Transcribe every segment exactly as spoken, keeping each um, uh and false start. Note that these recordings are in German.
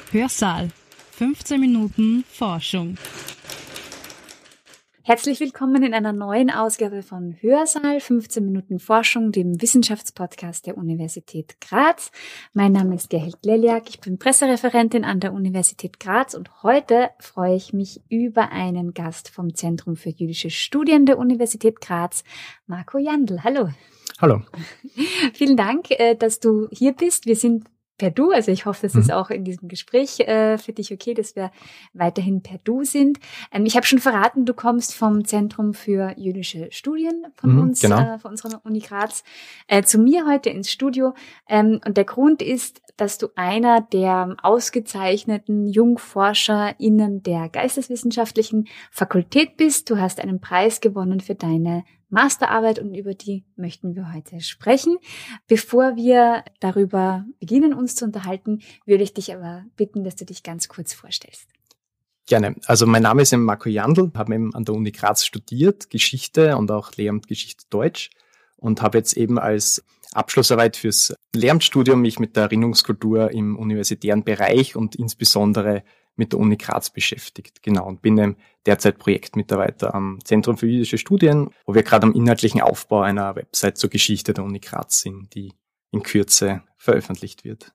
Hörsaal. fünfzehn Minuten Forschung. Herzlich willkommen in einer neuen Ausgabe von Hörsaal, fünfzehn Minuten Forschung, dem Wissenschaftspodcast der Universität Graz. Mein Name ist Gerhild Leliak, ich bin Pressereferentin an der Universität Graz und heute freue ich mich über einen Gast vom Zentrum für jüdische Studien der Universität Graz, Marco Jandl. Hallo. Hallo. Vielen Dank, dass du hier bist. Wir sind per Du, also ich hoffe, das ist auch in diesem Gespräch äh, für dich okay, dass wir weiterhin per Du sind. Ähm, ich habe schon verraten, du kommst vom Zentrum für jüdische Studien von mhm, uns, genau. äh, von unserer Uni Graz, äh, zu mir heute ins Studio. Ähm, und der Grund ist, dass du einer der ausgezeichneten JungforscherInnen der Geisteswissenschaftlichen Fakultät bist. Du hast einen Preis gewonnen für deine Masterarbeit und über die möchten wir heute sprechen. Bevor wir darüber beginnen, uns zu unterhalten, würde ich dich aber bitten, dass du dich ganz kurz vorstellst. Gerne. Also mein Name ist Marco Jandl, habe eben an der Uni Graz studiert, Geschichte und auch Lehramt Geschichte Deutsch und habe jetzt eben als Abschlussarbeit fürs Lehramtsstudium mich mit der Erinnerungskultur im universitären Bereich und insbesondere mit der Uni Graz beschäftigt. Genau, und bin eben derzeit Projektmitarbeiter am Zentrum für jüdische Studien, wo wir gerade am inhaltlichen Aufbau einer Website zur Geschichte der Uni Graz sind, die in Kürze veröffentlicht wird.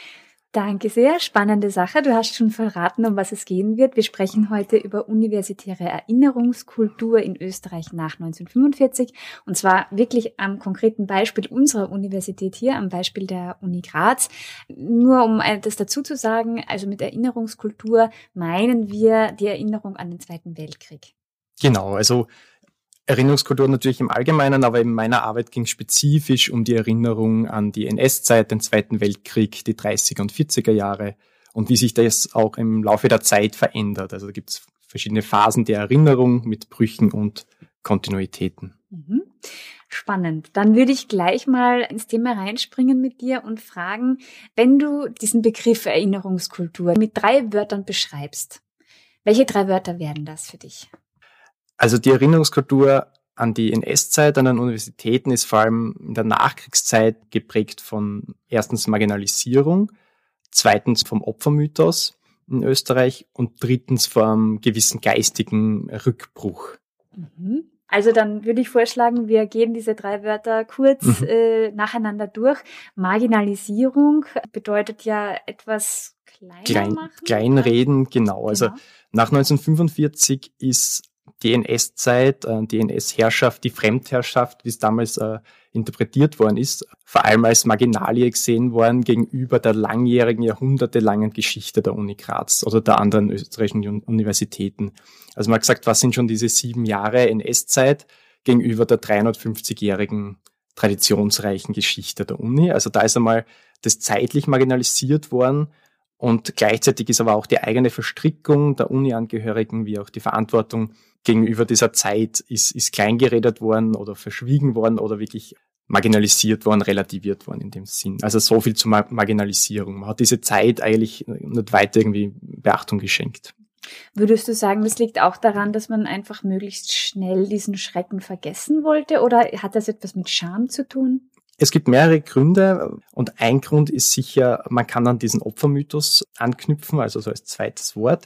Danke sehr, spannende Sache. Du hast schon verraten, um was es gehen wird. Wir sprechen heute über universitäre Erinnerungskultur in Österreich nach neunzehnhundertfünfundvierzig und zwar wirklich am konkreten Beispiel unserer Universität hier, am Beispiel der Uni Graz. Nur um das dazu zu sagen, also mit Erinnerungskultur meinen wir die Erinnerung an den Zweiten Weltkrieg. Genau, also Erinnerungskultur natürlich im Allgemeinen, aber in meiner Arbeit ging es spezifisch um die Erinnerung an die N S-Zeit, den Zweiten Weltkrieg, die dreißiger und vierziger Jahre und wie sich das auch im Laufe der Zeit verändert. Also da gibt es verschiedene Phasen der Erinnerung mit Brüchen und Kontinuitäten. Mhm. Spannend. Dann würde ich gleich mal ins Thema reinspringen mit dir und fragen, wenn du diesen Begriff Erinnerungskultur mit drei Wörtern beschreibst, welche drei Wörter wären das für dich? Also die Erinnerungskultur an die N S-Zeit an den Universitäten ist vor allem in der Nachkriegszeit geprägt von erstens Marginalisierung, zweitens vom Opfermythos in Österreich und drittens vom gewissen geistigen Rückbruch. Mhm. Also dann würde ich vorschlagen, wir gehen diese drei Wörter kurz mhm. äh, nacheinander durch. Marginalisierung bedeutet ja etwas kleiner Klein, machen. Kleinreden, genau. Also genau. Nach neunzehnhundertfünfundvierzig ist die N S-Zeit, die N S-Herrschaft, die Fremdherrschaft, wie es damals äh, interpretiert worden ist, vor allem als Marginalie gesehen worden gegenüber der langjährigen, jahrhundertelangen Geschichte der Uni Graz oder der anderen österreichischen Universitäten. Also man hat gesagt, was sind schon diese sieben Jahre N S-Zeit gegenüber der dreihundertfünfzigjährigen traditionsreichen Geschichte der Uni. Also da ist einmal das zeitlich marginalisiert worden. Und gleichzeitig ist aber auch die eigene Verstrickung der Uni-Angehörigen wie auch die Verantwortung gegenüber dieser Zeit ist, ist kleingeredet worden oder verschwiegen worden oder wirklich marginalisiert worden, relativiert worden in dem Sinn. Also so viel zur Mar- Marginalisierung. Man hat diese Zeit eigentlich nicht weiter irgendwie Beachtung geschenkt. Würdest du sagen, das liegt auch daran, dass man einfach möglichst schnell diesen Schrecken vergessen wollte oder hat das etwas mit Scham zu tun? Es gibt mehrere Gründe und ein Grund ist sicher, man kann an diesen Opfermythos anknüpfen, also so als zweites Wort.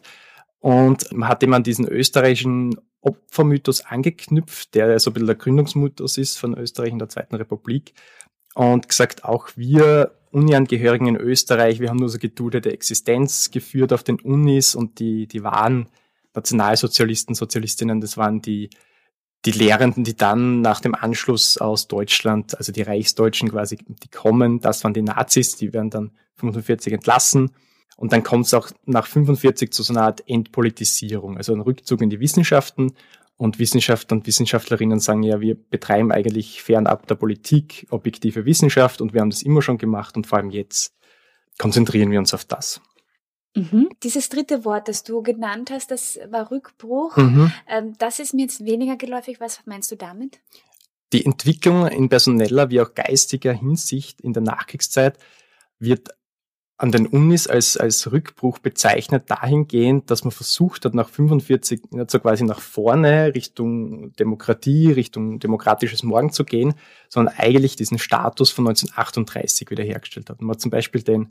Und man hat eben an diesen österreichischen Opfermythos angeknüpft, der so ein bisschen der Gründungsmythos ist von Österreich in der Zweiten Republik. Und gesagt, auch wir Uni-Angehörigen in Österreich, wir haben nur so geduldete Existenz geführt auf den Unis und die, die wahren Nationalsozialisten, Sozialistinnen, das waren die Die Lehrenden, die dann nach dem Anschluss aus Deutschland, also die Reichsdeutschen quasi, die kommen, das waren die Nazis, die werden dann fünfundvierzig entlassen. Und dann kommt es auch nach fünfundvierzig zu so einer Art Entpolitisierung, also ein Rückzug in die Wissenschaften. Und Wissenschaftler und Wissenschaftlerinnen sagen ja, wir betreiben eigentlich fernab der Politik objektive Wissenschaft und wir haben das immer schon gemacht und vor allem jetzt konzentrieren wir uns auf das. Mhm. Dieses dritte Wort, das du genannt hast, das war Rückbruch. Mhm. Ähm, das ist mir jetzt weniger geläufig. Was meinst du damit? Die Entwicklung in personeller wie auch geistiger Hinsicht in der Nachkriegszeit wird an den Unis als, als Rückbruch bezeichnet, dahingehend, dass man versucht hat, nach fünfundvierzig nicht so quasi nach vorne, Richtung Demokratie, Richtung demokratisches Morgen zu gehen, sondern eigentlich diesen Status von neunzehnhundertachtunddreißig wiederhergestellt hat. Man hat zum Beispiel den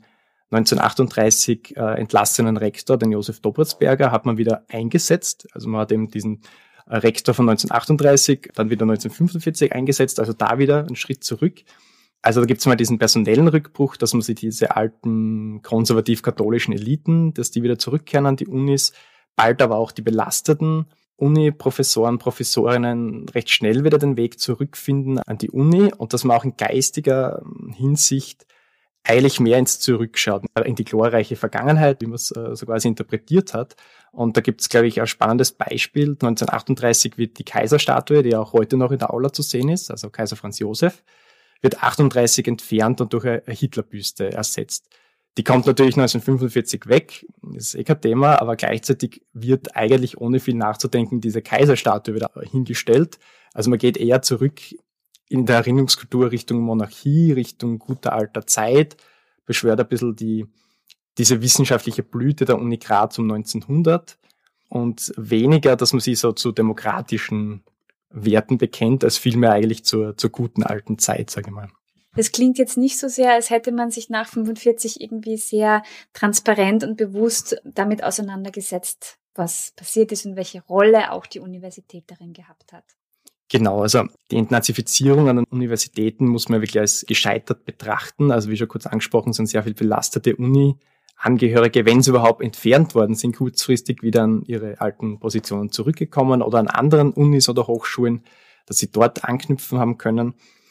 neunzehnhundertachtunddreißig äh, entlassenen Rektor, den Josef Dobritzberger, hat man wieder eingesetzt. Also man hat eben diesen äh, Rektor von neunzehnhundertachtunddreißig, dann wieder neunzehnhundertfünfundvierzig eingesetzt, also da wieder einen Schritt zurück. Also da gibt es mal diesen personellen Rückbruch, dass man sich diese alten konservativ-katholischen Eliten, dass die wieder zurückkehren an die Unis, bald aber auch die belasteten Uni-Professoren, Professorinnen recht schnell wieder den Weg zurückfinden an die Uni und dass man auch in geistiger Hinsicht eigentlich mehr ins Zurückschaut, in die glorreiche Vergangenheit, wie man es äh, so quasi interpretiert hat. Und da gibt es, glaube ich, ein spannendes Beispiel. neunzehnhundertachtunddreißig wird die Kaiserstatue, die auch heute noch in der Aula zu sehen ist, also Kaiser Franz Josef, wird achtunddreißig entfernt und durch eine Hitlerbüste ersetzt. Die kommt natürlich neunzehnhundertfünfundvierzig weg, ist eh kein Thema, aber gleichzeitig wird eigentlich ohne viel nachzudenken diese Kaiserstatue wieder hingestellt. Also man geht eher zurück in der Erinnerungskultur Richtung Monarchie, Richtung guter alter Zeit, beschwört ein bisschen die, diese wissenschaftliche Blüte der Uni Graz um neunzehnhundert und weniger, dass man sich so zu demokratischen Werten bekennt, als vielmehr eigentlich zur, zur guten alten Zeit, sage ich mal. Das klingt jetzt nicht so sehr, als hätte man sich nach fünfundvierzig irgendwie sehr transparent und bewusst damit auseinandergesetzt, was passiert ist und welche Rolle auch die Universität darin gehabt hat. Genau, also die Entnazifizierung an den Universitäten muss man wirklich als gescheitert betrachten. Also wie schon kurz angesprochen, sind sehr viel belastete Uni-Angehörige, wenn sie überhaupt entfernt worden sind, kurzfristig wieder an ihre alten Positionen zurückgekommen oder an anderen Unis oder Hochschulen, dass sie dort anknüpfen haben können.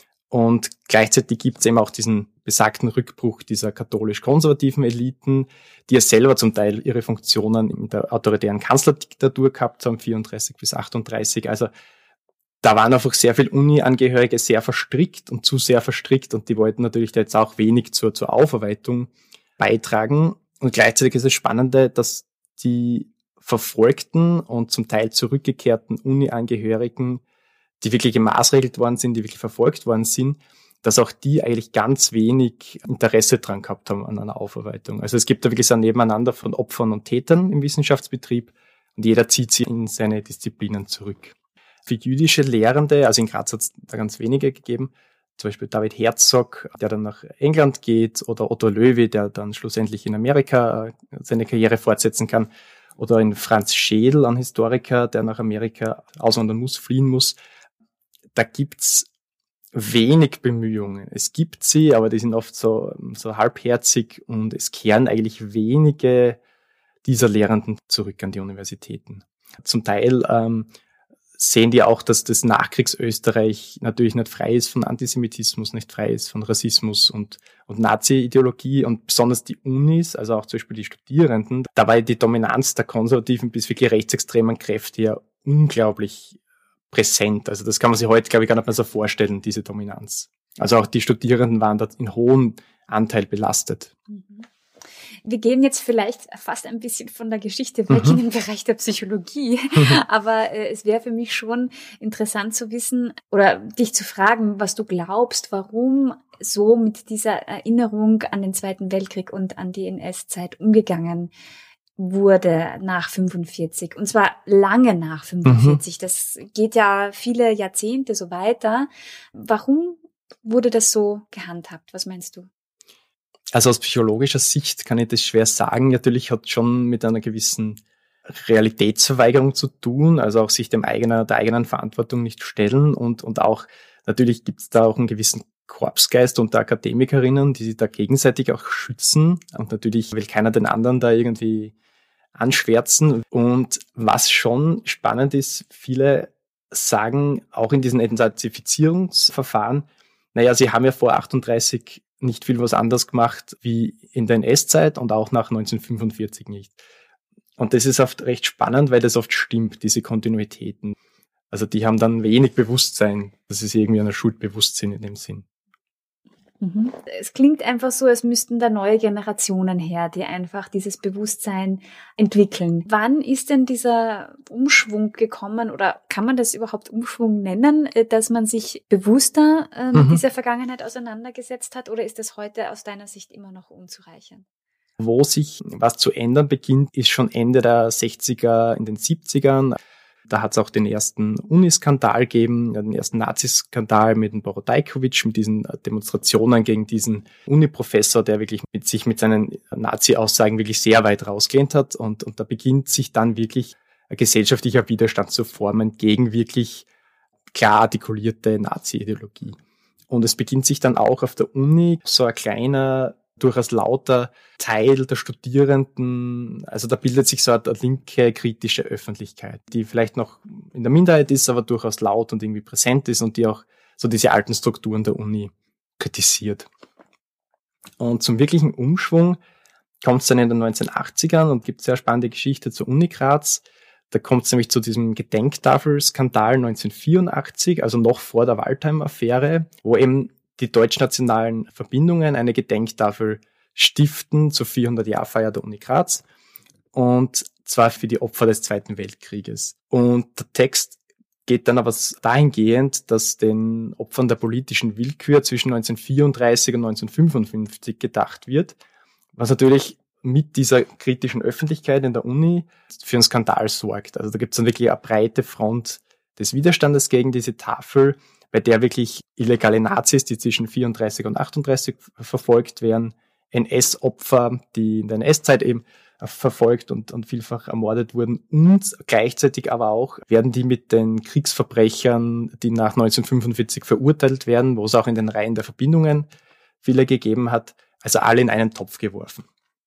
Und gleichzeitig gibt es eben auch diesen besagten Rückbruch dieser katholisch-konservativen Eliten, die ja selber zum Teil ihre Funktionen in der autoritären Kanzlerdiktatur gehabt haben, vierunddreißig bis achtunddreißig. Also da waren einfach sehr viele Uni-Angehörige sehr verstrickt und zu sehr verstrickt und die wollten natürlich da jetzt auch wenig zur, zur Aufarbeitung beitragen. Und gleichzeitig ist das Spannende, dass die verfolgten und zum Teil zurückgekehrten Uni-Angehörigen, die wirklich gemaßregelt worden sind, die wirklich verfolgt worden sind, dass auch die eigentlich ganz wenig Interesse dran gehabt haben an einer Aufarbeitung. Also es gibt da wirklich so ein Nebeneinander von Opfern und Tätern im Wissenschaftsbetrieb und jeder zieht sie in seine Disziplinen zurück. Für jüdische Lehrende, also in Graz hat es da ganz wenige gegeben, zum Beispiel David Herzog, der dann nach England geht, oder Otto Loewi, der dann schlussendlich in Amerika seine Karriere fortsetzen kann, oder in Franz Schädel, ein Historiker, der nach Amerika auswandern muss, fliehen muss. Da gibt's wenig Bemühungen. Es gibt sie, aber die sind oft so, so halbherzig und es kehren eigentlich wenige dieser Lehrenden zurück an die Universitäten. Zum Teil ähm, sehen die auch, dass das Nachkriegsösterreich natürlich nicht frei ist von Antisemitismus, nicht frei ist von Rassismus und, und Nazi-Ideologie und besonders die Unis, also auch zum Beispiel die Studierenden, da war die Dominanz der konservativen bis wirklich rechtsextremen Kräfte ja unglaublich präsent. Also das kann man sich heute, glaube ich, gar nicht mehr so vorstellen, diese Dominanz. Also auch die Studierenden waren da in hohem Anteil belastet. Mhm. Wir gehen jetzt vielleicht fast ein bisschen von der Geschichte weg mhm. in den Bereich der Psychologie, mhm. aber äh, es wäre für mich schon interessant zu wissen oder dich zu fragen, was du glaubst, warum so mit dieser Erinnerung an den Zweiten Weltkrieg und an die N S-Zeit umgegangen wurde nach fünfundvierzig. Und zwar lange nach fünfundvierzig. Mhm. Das geht ja viele Jahrzehnte so weiter. Warum wurde das so gehandhabt? Was meinst du? Also aus psychologischer Sicht kann ich das schwer sagen. Natürlich hat es schon mit einer gewissen Realitätsverweigerung zu tun, also auch sich dem eigenen, der eigenen Verantwortung nicht stellen und, und auch, natürlich gibt es da auch einen gewissen Korpsgeist unter Akademikerinnen, die sich da gegenseitig auch schützen und natürlich will keiner den anderen da irgendwie anschwärzen. Und was schon spannend ist, viele sagen auch in diesen Entnazifizierungsverfahren, naja, sie haben ja vor achtunddreißig nicht viel was anderes gemacht wie in der N S-Zeit und auch nach neunzehnhundertfünfundvierzig nicht. Und das ist oft recht spannend, weil das oft stimmt, diese Kontinuitäten. Also die haben dann wenig Bewusstsein, das ist irgendwie eine Schuldbewusstsein in dem Sinn. Mhm. Es klingt einfach so, als müssten da neue Generationen her, die einfach dieses Bewusstsein entwickeln. Wann ist denn dieser Umschwung gekommen oder kann man das überhaupt Umschwung nennen, dass man sich bewusster äh, mit mhm. dieser Vergangenheit auseinandergesetzt hat oder ist das heute aus deiner Sicht immer noch unzureichend? Wo sich was zu ändern beginnt, ist schon Ende der sechziger, in den siebzigern. Da hat es auch den ersten Uniskandal gegeben, den ersten Naziskandal mit dem Borodajkovic, mit diesen Demonstrationen gegen diesen Uniprofessor, der wirklich mit sich mit seinen Nazi-Aussagen wirklich sehr weit rausgelehnt hat. Und, und da beginnt sich dann wirklich ein gesellschaftlicher Widerstand zu formen gegen wirklich klar artikulierte Nazi-Ideologie. Und es beginnt sich dann auch auf der Uni so ein kleiner, durchaus lauter Teil der Studierenden, also da bildet sich so eine linke, kritische Öffentlichkeit, die vielleicht noch in der Minderheit ist, aber durchaus laut und irgendwie präsent ist und die auch so diese alten Strukturen der Uni kritisiert. Und zum wirklichen Umschwung kommt es dann in den neunzehnhundertachtzigern und gibt sehr spannende Geschichte zur Uni Graz. Da kommt es nämlich zu diesem Gedenktafelskandal neunzehnhundertvierundachtzig, also noch vor der Waldheim-Affäre, wo eben die deutschnationalen Verbindungen eine Gedenktafel stiften zur vierhundert-Jahr-Feier der Uni Graz und zwar für die Opfer des Zweiten Weltkrieges. Und der Text geht dann aber dahingehend, dass den Opfern der politischen Willkür zwischen neunzehnhundertvierunddreißig und neunzehnhundertfünfundfünfzig gedacht wird, was natürlich mit dieser kritischen Öffentlichkeit in der Uni für einen Skandal sorgt. Also da gibt es dann wirklich eine breite Front des Widerstandes gegen diese Tafel, bei der wirklich illegale Nazis, die zwischen vierunddreißig und achtunddreißig verfolgt werden, N S-Opfer, die in der N S-Zeit eben verfolgt und, und vielfach ermordet wurden und gleichzeitig aber auch werden die mit den Kriegsverbrechern, die nach neunzehnhundertfünfundvierzig verurteilt werden, wo es auch in den Reihen der Verbindungen viele gegeben hat, also alle in einen Topf geworfen.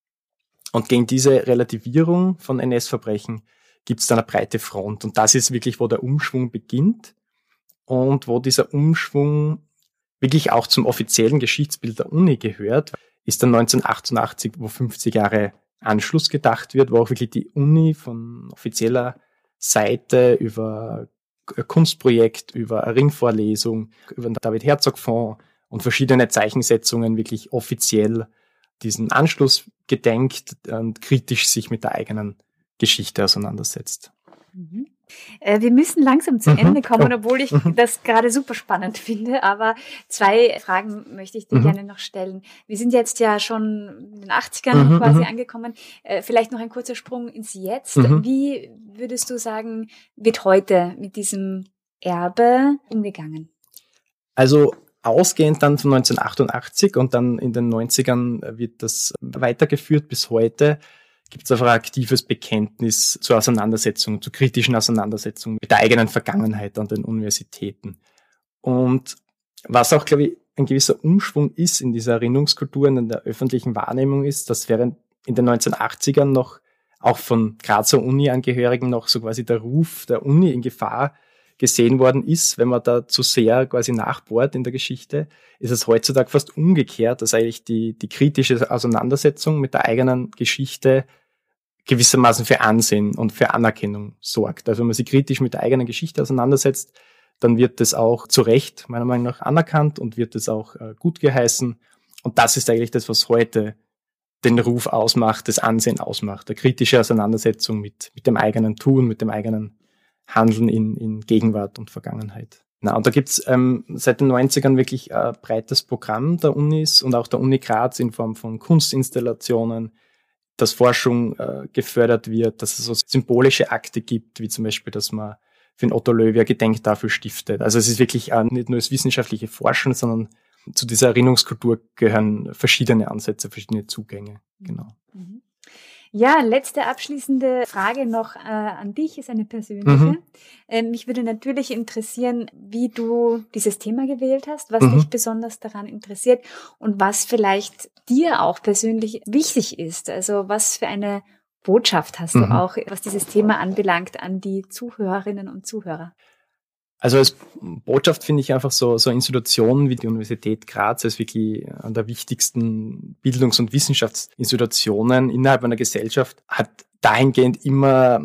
Und gegen diese Relativierung von N S-Verbrechen gibt es dann eine breite Front und das ist wirklich, wo der Umschwung beginnt. Und wo dieser Umschwung wirklich auch zum offiziellen Geschichtsbild der Uni gehört, ist dann neunzehnhundertachtundachtzig, wo fünfzig Jahre Anschluss gedacht wird, wo auch wirklich die Uni von offizieller Seite über ein Kunstprojekt, über eine Ringvorlesung, über den David-Herzog-Fonds und verschiedene Zeichensetzungen wirklich offiziell diesen Anschluss gedenkt und kritisch sich mit der eigenen Geschichte auseinandersetzt. Mhm. Wir müssen langsam zu mhm. Ende kommen, oh. obwohl ich mhm. das gerade super spannend finde. Aber zwei Fragen möchte ich dir mhm. gerne noch stellen. Wir sind jetzt ja schon in den achtzigern mhm. quasi mhm. angekommen. Vielleicht noch ein kurzer Sprung ins Jetzt. Mhm. Wie würdest du sagen, wird heute mit diesem Erbe umgegangen? Also ausgehend dann von neunzehnhundertachtundachtzig und dann in den neunzigern wird das weitergeführt bis heute. Gibt es einfach ein aktives Bekenntnis zur Auseinandersetzung, zur kritischen Auseinandersetzung mit der eigenen Vergangenheit an den Universitäten. Und was auch, glaube ich, ein gewisser Umschwung ist in dieser Erinnerungskultur und in der öffentlichen Wahrnehmung ist, dass während in den neunzehnhundertachtzigern noch auch von Grazer Uni-Angehörigen noch so quasi der Ruf der Uni in Gefahr gesehen worden ist, wenn man da zu sehr quasi nachbohrt in der Geschichte, ist es heutzutage fast umgekehrt, dass eigentlich die, die kritische Auseinandersetzung mit der eigenen Geschichte gewissermaßen für Ansehen und für Anerkennung sorgt. Also wenn man sich kritisch mit der eigenen Geschichte auseinandersetzt, dann wird das auch zu Recht meiner Meinung nach anerkannt und wird das auch äh, gut geheißen. Und das ist eigentlich das, was heute den Ruf ausmacht, das Ansehen ausmacht, der kritische Auseinandersetzung mit, mit dem eigenen Tun, mit dem eigenen Handeln in, in Gegenwart und Vergangenheit. Na, und da gibt's ähm, seit den neunzigern wirklich ein breites Programm der Unis und auch der Uni Graz in Form von Kunstinstallationen, dass Forschung äh, gefördert wird, dass es so symbolische Akte gibt, wie zum Beispiel, dass man für den Otto Loewi eine Gedenktafel stiftet. Also es ist wirklich äh, nicht nur das wissenschaftliche Forschen, sondern zu dieser Erinnerungskultur gehören verschiedene Ansätze, verschiedene Zugänge. Genau. Mhm. Ja, letzte abschließende Frage noch äh, an dich, ist eine persönliche. Mhm. Ähm, mich würde natürlich interessieren, wie du dieses Thema gewählt hast, was Mhm. dich besonders daran interessiert und was vielleicht dir auch persönlich wichtig ist. Also was für eine Botschaft hast Mhm. du auch, was dieses Thema anbelangt, an die Zuhörerinnen und Zuhörer? Also als Botschaft finde ich einfach so, so Institutionen wie die Universität Graz als wirklich eine der wichtigsten Bildungs- und Wissenschaftsinstitutionen innerhalb einer Gesellschaft hat dahingehend immer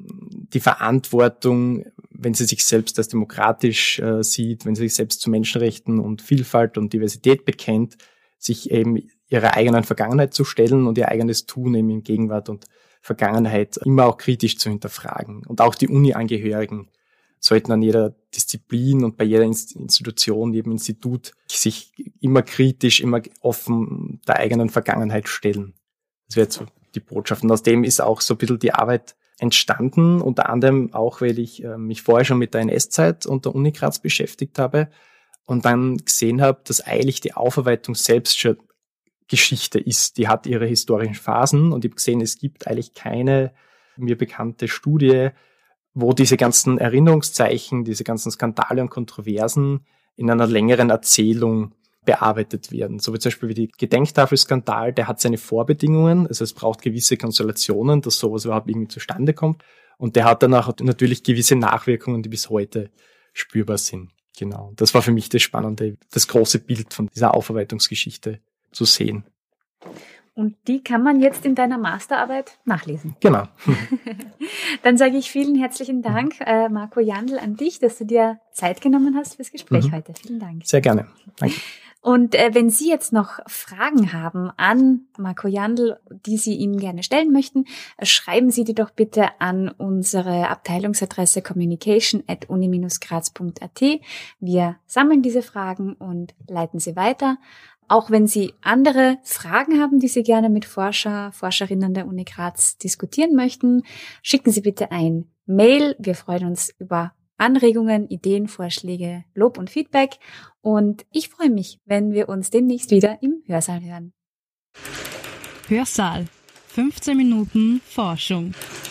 die Verantwortung, wenn sie sich selbst als demokratisch äh, sieht, wenn sie sich selbst zu Menschenrechten und Vielfalt und Diversität bekennt, sich eben ihrer eigenen Vergangenheit zu stellen und ihr eigenes Tun eben in Gegenwart und Vergangenheit immer auch kritisch zu hinterfragen. Und auch die Uni-Angehörigen sollten an jeder Disziplin und bei jeder Institution, jedem Institut sich immer kritisch, immer offen der eigenen Vergangenheit stellen. Das wäre jetzt so die Botschaft. Und aus dem ist auch so ein bisschen die Arbeit entstanden, unter anderem auch, weil ich äh, mich vorher schon mit der N S-Zeit und der Uni Graz beschäftigt habe und dann gesehen habe, dass eigentlich die Aufarbeitung selbst schon Geschichte ist. Die hat ihre historischen Phasen und ich habe gesehen, es gibt eigentlich keine mir bekannte Studie, wo diese ganzen Erinnerungszeichen, diese ganzen Skandale und Kontroversen in einer längeren Erzählung bearbeitet werden. So wie zum Beispiel wie die Gedenktafelskandal, der hat seine Vorbedingungen, also es braucht gewisse Konstellationen, dass sowas überhaupt irgendwie zustande kommt und der hat danach natürlich gewisse Nachwirkungen, die bis heute spürbar sind. Genau. Das war für mich das Spannende, das große Bild von dieser Aufarbeitungsgeschichte zu sehen. Und die kann man jetzt in deiner Masterarbeit nachlesen. Genau. Dann sage ich vielen herzlichen Dank, äh, Marco Jandl, an dich, dass du dir Zeit genommen hast fürs Gespräch mhm. heute. Vielen Dank. Sehr gerne. Danke. Und äh, wenn Sie jetzt noch Fragen haben an Marco Jandl, die Sie ihm gerne stellen möchten, äh, schreiben Sie die doch bitte an unsere Abteilungsadresse communication at uni dash graz punkt a t. Wir sammeln diese Fragen und leiten sie weiter. Auch wenn Sie andere Fragen haben, die Sie gerne mit Forscher, Forscherinnen der Uni Graz diskutieren möchten, schicken Sie bitte ein Mail. Wir freuen uns über Anregungen, Ideen, Vorschläge, Lob und Feedback. Und ich freue mich, wenn wir uns demnächst wieder im Hörsaal hören. Hörsaal. fünfzehn Minuten Forschung.